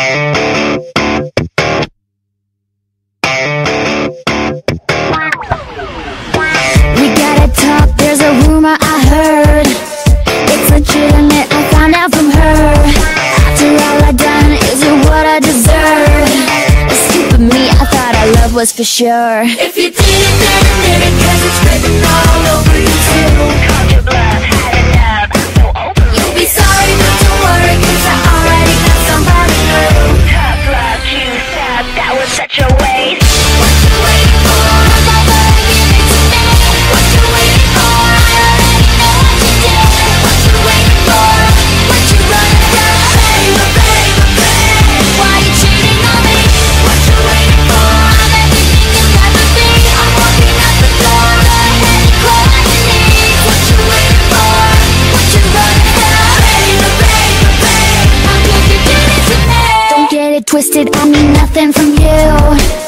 We gotta talk, there's a rumor I heard. It's legitimate, I found out from her. After all I've done, is it what I deserve? Stupid me, I thought our love was for sure. If you did it, then admit it, 'cause it's written all over you too. Called your bluff, had enough, I'm so over you. You'll be sorry, but don't worry, 'cause I already got somebody new. Tough love, you suck, that was such a waste. What you waiting for? Come over and give it to me. What you waiting for? I already know what you did. What you waiting for? What you running from? Baby, baby, baby, why you cheating on me? What you waiting for? I'm everything you ever be. I'm walking out the door, go ahead and call my knees. What you waiting for? What you running from? Baby, baby, baby, how could you do this to me? Don't get it twisted, I need nothing from you.